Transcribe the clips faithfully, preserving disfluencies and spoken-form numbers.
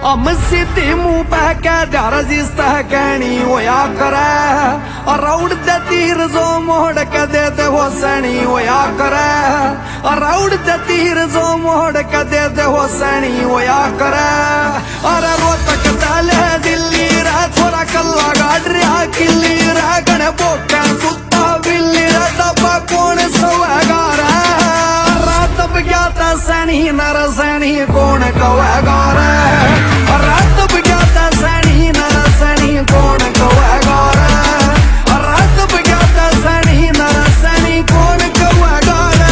हम सीधी मुंह पे कह द्यार जिसता कहनी होया करे और राउड दे तीर जो मोड़ के दे दे वो सैनी होया करे और राउड दे तीर जो मोड़ के दे दे वो सैनी होया करे। और रोहतक डाले दिल्ली रे थोड़ा कल्ला गाड़ रहा किल्ली रे गणे बोके सुता बिल्ली रे डब्बा कौन सोएगा रे रात बजाता सैनी नर सैनी कौन कहेगा रे रात बजाता सैनी नर सैनी कौन कहेगा रे रात बजाता सैनी नर सैनी कौन कहेगा रे।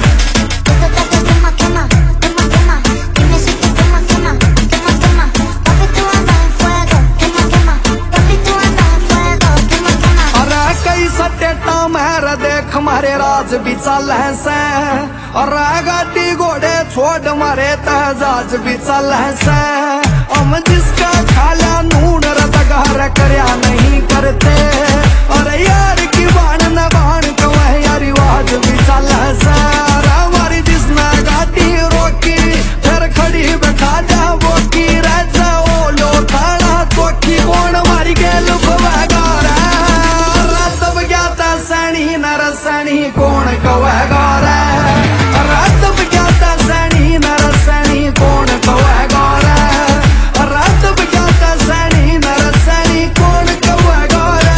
अरे कई सटेटा मेरा देख मारे राज भी चल से और गाड़ी घोड़े छोड़ मारे तजाज भी चल से हम जिसका खाला नून रतगार करया नहीं करते और यार की बाण न बाण कहे यार आवाज भी चल से हमारी जिसने गाड़ी रोकी फिर खड़ी बैठा जा वो की राजा ओ लो थाना चौकी कौन मारी गेल भवेगा रे रात बजाता सैनी नर सैनी कौन कहेगा रे रात बजाता सैनी नर सैनी कौन कहेगा रे रात बजाता सैनी नर सैनी कौन कहेगा रे।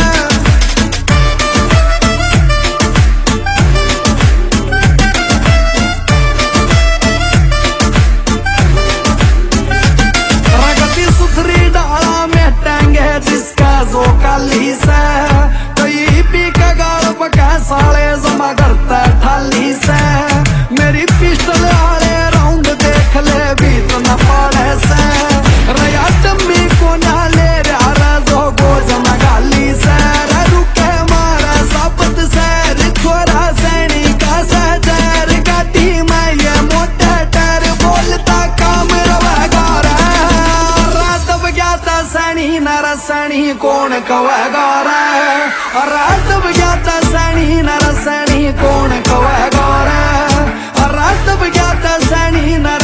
प्रगति सुधरी डाला में टांगे जिसका जो काली से कई पी का गाल पका साले जमा करता थाली से मेरी पिस्टल आले राउंड देख ले भी तो न पड़े से रया टम्मी को ना ले रहा जो गोज मगाली से रुके मारा सापत से छोरा सैनी का सजर गाड़ी में ये मोटा टर बोलता काम रवेगा रे रात बजाता सैनी नर सैनी कौन कहेगा रे रात बजाता सैनी नर सैनी कौन कहेगा रे रात बजाता सैनी नर